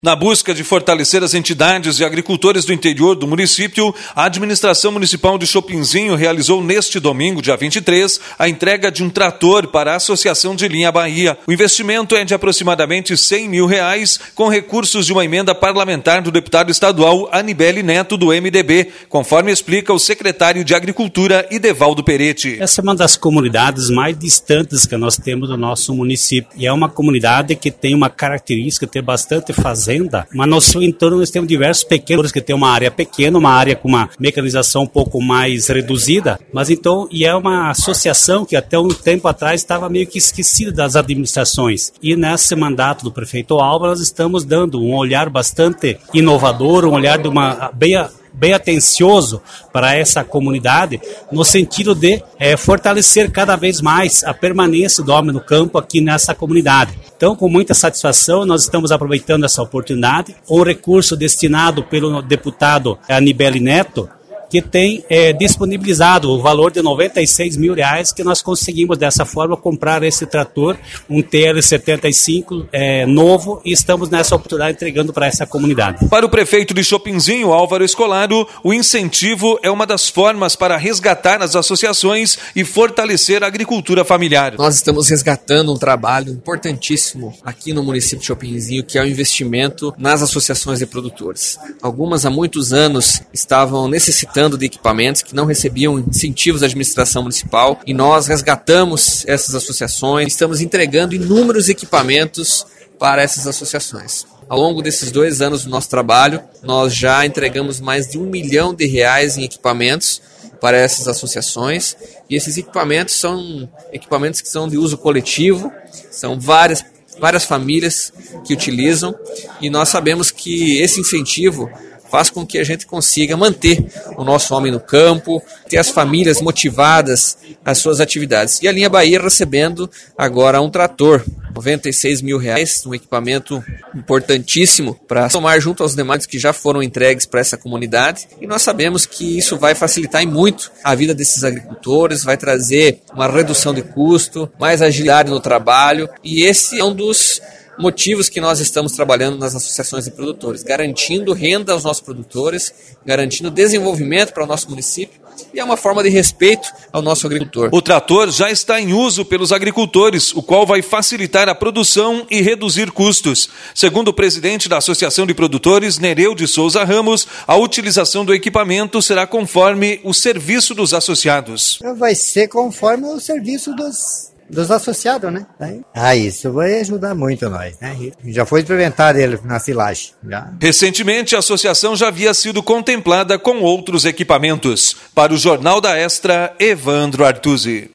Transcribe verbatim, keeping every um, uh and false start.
Na busca de fortalecer as entidades e agricultores do interior do município, a administração municipal de Chopinzinho realizou neste domingo, dia vinte e três, a entrega de um trator para a Associação de Linha Bahia. O investimento é de aproximadamente cem mil reais, com recursos de uma emenda parlamentar do deputado estadual Anibele Neto, do M D B, conforme explica o secretário de Agricultura, Idevaldo Peretti. Essa é uma das comunidades mais distantes que nós temos do nosso município. E é uma comunidade que tem uma característica, tem bastante fazenda, mas no seu entorno nós temos diversos pequenos que tem uma área pequena, uma área com uma mecanização um pouco mais reduzida, mas então, e é uma associação que até um tempo atrás estava meio que esquecida das administrações. E nesse mandato do prefeito Álvaro, nós estamos dando um olhar bastante inovador, um olhar de uma bem bem atencioso para essa comunidade, no sentido de é, fortalecer cada vez mais a permanência do homem no campo aqui nessa comunidade. Então, com muita satisfação, nós estamos aproveitando essa oportunidade, um recurso destinado pelo deputado Anibele Neto, que tem é, disponibilizado o valor de noventa e seis mil reais, que nós conseguimos dessa forma comprar esse trator, um T L setenta e cinco é, novo, e estamos nessa oportunidade entregando para essa comunidade. Para o prefeito de Chopinzinho, Álvaro Escolaro, o incentivo é uma das formas para resgatar as associações e fortalecer a agricultura familiar. Nós estamos resgatando um trabalho importantíssimo aqui no município de Chopinzinho, que é o investimento nas associações de produtores. Algumas há muitos anos estavam necessitando de equipamentos que não recebiam incentivos da administração municipal, e nós resgatamos essas associações, estamos entregando inúmeros equipamentos para essas associações. Ao longo desses dois anos do nosso trabalho, nós já entregamos mais de um milhão de reais em equipamentos para essas associações, e esses equipamentos são equipamentos que são de uso coletivo, são várias, várias famílias que utilizam, e nós sabemos que esse incentivo faz com que a gente consiga manter o nosso homem no campo, ter as famílias motivadas às suas atividades. E a Linha Bahia recebendo agora um trator, noventa e seis mil reais, um equipamento importantíssimo para somar junto aos demais que já foram entregues para essa comunidade. E nós sabemos que isso vai facilitar em muito a vida desses agricultores, vai trazer uma redução de custo, mais agilidade no trabalho, e esse é um dos motivos que nós estamos trabalhando nas associações de produtores, garantindo renda aos nossos produtores, garantindo desenvolvimento para o nosso município, e é uma forma de respeito ao nosso agricultor. O trator já está em uso pelos agricultores, o qual vai facilitar a produção e reduzir custos. Segundo o presidente da Associação de Produtores, Nereu de Souza Ramos, a utilização do equipamento será conforme o serviço dos associados. Vai ser conforme o serviço dos... dos associados, né? Ah, isso vai ajudar muito nós, né? Já foi experimentado ele na silagem. Já. Recentemente, a associação já havia sido contemplada com outros equipamentos. Para o Jornal da Extra, Evandro Artuzzi.